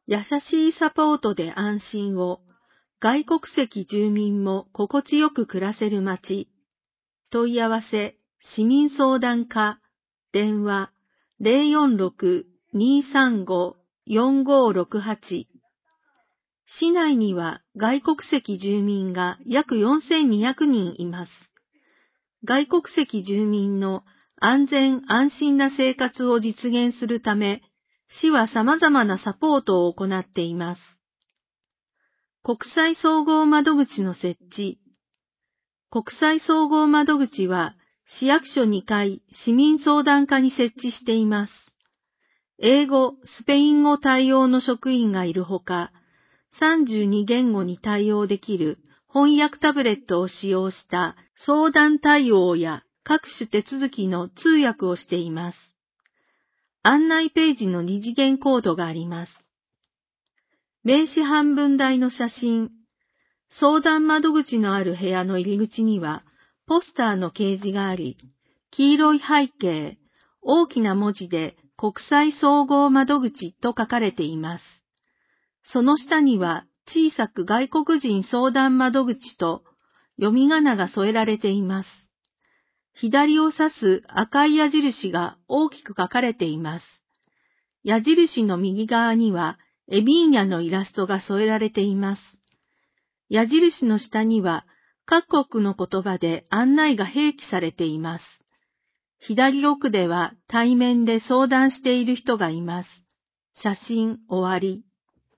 優しいサポートで安心を、外国籍住民も心地よく暮らせる街。問い合わせ、市民相談課、電話、046-235-4568。市内には外国籍住民が約4200人います。外国籍住民の安全安心な生活を実現するため、市は様々なサポートを行っています。国際総合窓口の設置。国際総合窓口は市役所2階市民相談課に設置しています。英語、スペイン語対応の職員がいるほか、32言語に対応できる翻訳タブレットを使用した相談対応や各種手続きの通訳をしています。案内ページの二次元コードがあります。名刺半分大の写真。相談窓口のある部屋の入り口にはポスターの掲示があり、黄色い背景、大きな文字で国際総合窓口と書かれています。その下には小さく外国人相談窓口と読み仮名が添えられています。左を指す赤い矢印が大きく書かれています。矢印の右側にはエビーニャのイラストが添えられています。矢印の下には各国の言葉で案内が併記されています。左奥では対面で相談している人がいます。写真終わり。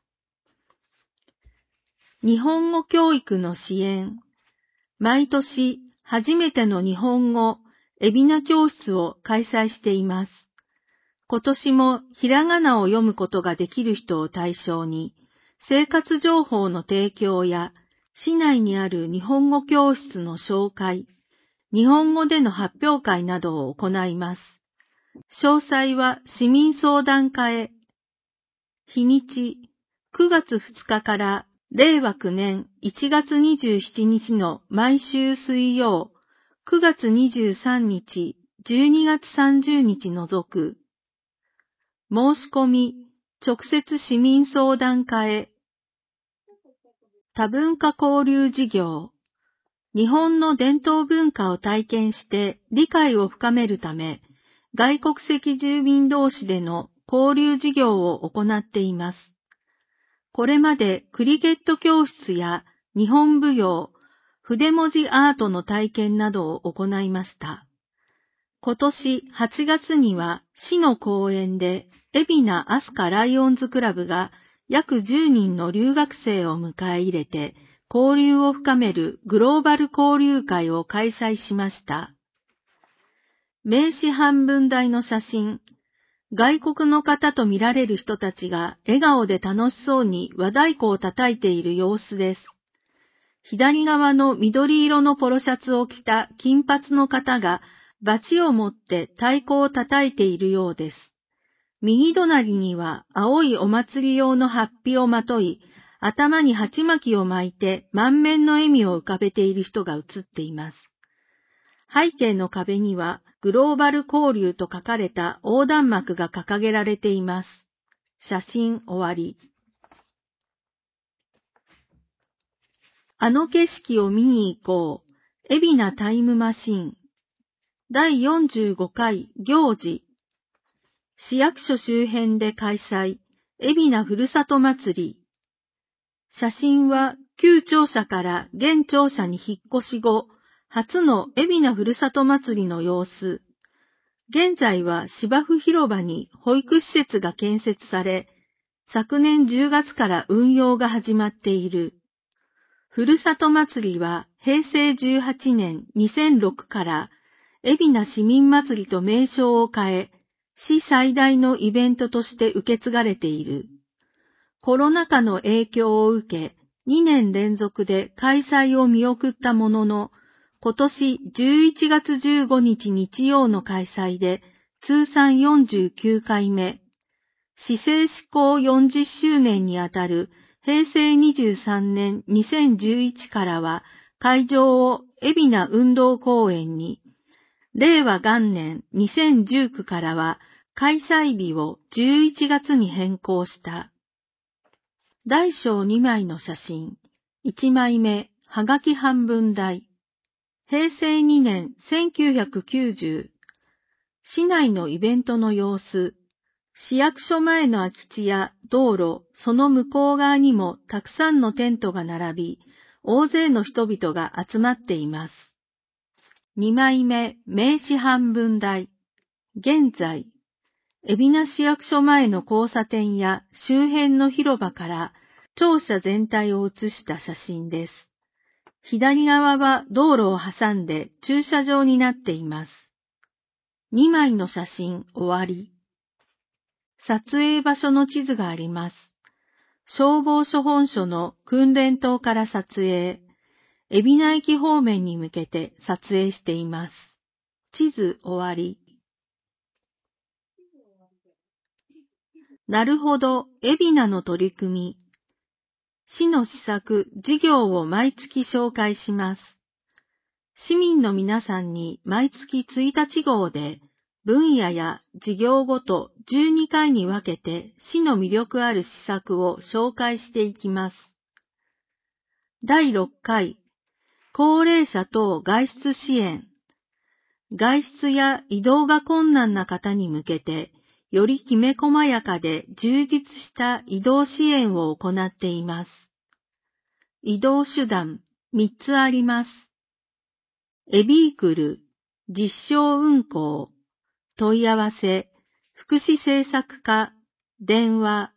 日本語教育の支援。毎年初めての日本語海老名教室を開催しています。今年もひらがなを読むことができる人を対象に、生活情報の提供や市内にある日本語教室の紹介、日本語での発表会などを行います。詳細は市民相談課へ。日にち、9月2日から令和9年1月27日の毎週水曜、9月23日、12月30日除く。申し込み、直接市民相談課へ。多文化交流事業。日本の伝統文化を体験して理解を深めるため、外国籍住民同士での交流事業を行っています。これまでクリケット教室や日本舞踊、筆文字アートの体験などを行いました。今年8月には市の公園で海老名飛鳥ライオンズクラブが約10人の留学生を迎え入れて交流を深めるグローバル交流会を開催しました。名刺半分大の写真。外国の方と見られる人たちが笑顔で楽しそうに和太鼓を叩いている様子です。左側の緑色のポロシャツを着た金髪の方がバチを持って太鼓を叩いているようです。右隣には青いお祭り用のハッピをまとい、頭に鉢巻きを巻いて満面の笑みを浮かべている人が写っています。背景の壁にはグローバル交流と書かれた横断幕が掲げられています。写真終わり。あの景色を見に行こう。海老名タイムマシーン。第45回行事。市役所周辺で開催。海老名ふるさと祭り。写真は旧庁舎から現庁舎に引っ越し後、初の海老名ふるさと祭りの様子。現在は芝生広場に保育施設が建設され、昨年10月から運用が始まっている。ふるさと祭りは平成18年2006から海老名市民祭りと名称を変え、市最大のイベントとして受け継がれている。コロナ禍の影響を受け、2年連続で開催を見送ったものの、今年11月15日日曜の開催で通算49回目、市政施行40周年にあたる平成23年2011からは会場を海老名運動公園に、令和元年2019からは開催日を11月に変更した。 大小2枚の写真。1枚目、はがき半分大。平成2年1990。市内のイベントの様子。市役所前の空き地や道路、その向こう側にもたくさんのテントが並び、大勢の人々が集まっています。2枚目、名刺半分大。現在、海老名市役所前の交差点や周辺の広場から庁舎全体を写した写真です。左側は道路を挟んで駐車場になっています。2枚の写真終わり。撮影場所の地図があります。消防署本所の訓練棟から撮影。海老名駅方面に向けて撮影しています。地図終わり。なるほど、海老名の取り組み。市の施策、事業を毎月紹介します。市民の皆さんに毎月1日号で、分野や事業ごと12回に分けて市の魅力ある施策を紹介していきます。第6回、高齢者等外出支援。外出や移動が困難な方に向けて、よりきめ細やかで充実した移動支援を行っています。移動手段3つあります。エビークル、実証運行、問い合わせ、福祉政策課、電話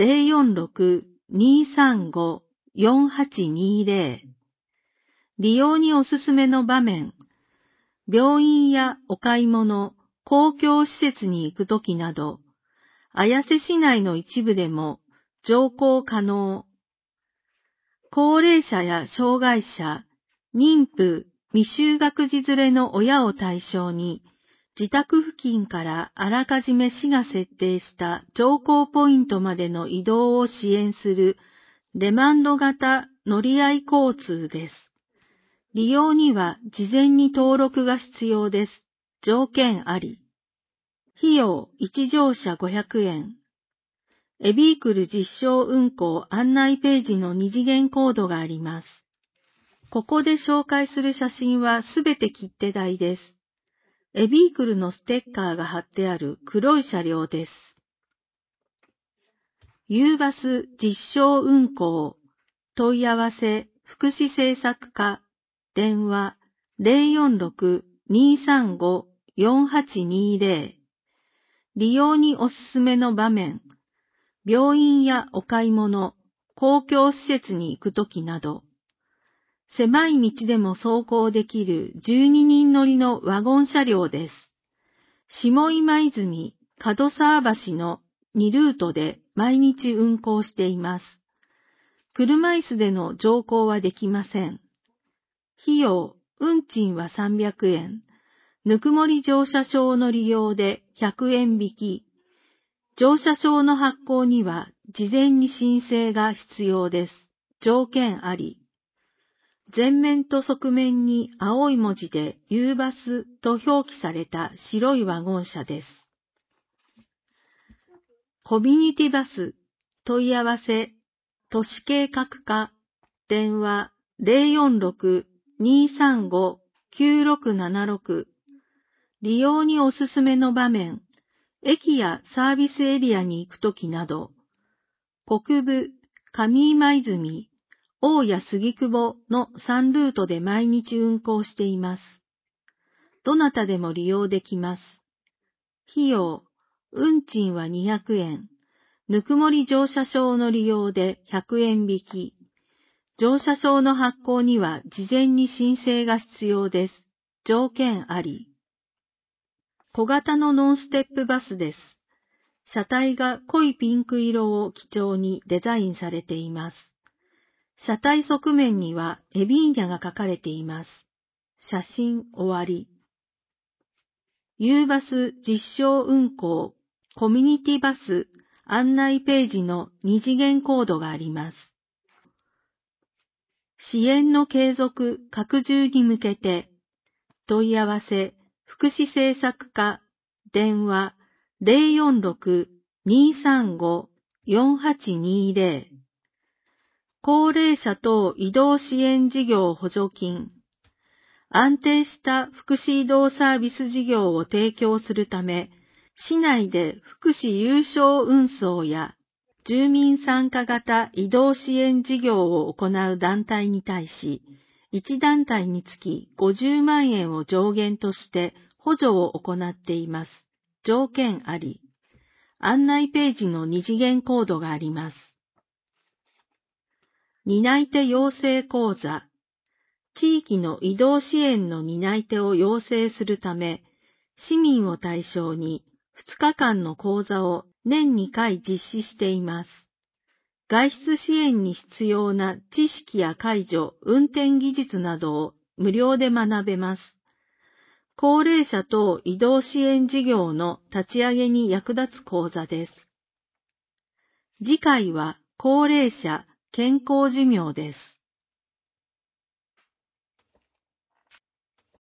046-235-4820。利用におすすめの場面、病院やお買い物、公共施設に行くときなど、綾瀬市内の一部でも乗降可能。高齢者や障害者、妊婦、未就学児連れの親を対象に、自宅付近からあらかじめ市が設定した乗降ポイントまでの移動を支援するデマンド型乗り合い交通です。利用には事前に登録が必要です。条件あり。費用1乗車500円。エビークル実証運行案内ページの2次元コードがあります。ここで紹介する写真はすべて切手代です。エビークルのステッカーが貼ってある黒い車両です。U バス実証運行。問い合わせ、福祉政策課。電話046-235-4820。利用におすすめの場面。病院やお買い物、公共施設に行くときなど。狭い道でも走行できる12人乗りのワゴン車両です。下今泉、門沢橋の2ルートで毎日運行しています。車椅子での乗降はできません。費用、運賃は300円。ぬくもり乗車証の利用で100円引き。乗車証の発行には事前に申請が必要です。条件あり。前面と側面に青い文字で U バスと表記された白いワゴン車です。コミュニティバス、問い合わせ、都市計画課、電話046-235-9676。利用におすすめの場面、駅やサービスエリアに行くときなど、国分、上今泉、大谷杉久保の3ルートで毎日運行しています。どなたでも利用できます。費用、運賃は200円。ぬくもり乗車証の利用で100円引き。乗車証の発行には事前に申請が必要です。条件あり。小型のノンステップバスです。車体が濃いピンク色を基調にデザインされています。車体側面にはエビーニャが書かれています。写真終わり。U バス実証運行、コミュニティバス案内ページの2次元コードがあります。支援の継続、拡充に向けて、問い合わせ、福祉政策課、電話046-235-4820。 高齢者等移動支援事業補助金。安定した福祉移動サービス事業を提供するため、市内で福祉有償運送や住民参加型移動支援事業を行う団体に対し、1団体につき50万円を上限として補助を行っています。条件あり。案内ページの2次元コードがあります。担い手養成講座。地域の移動支援の担い手を養成するため、市民を対象に2日間の講座を年2回実施しています。外出支援に必要な知識や介助、運転技術などを無料で学べます。高齢者等移動支援事業の立ち上げに役立つ講座です。次回は高齢者健康寿命です。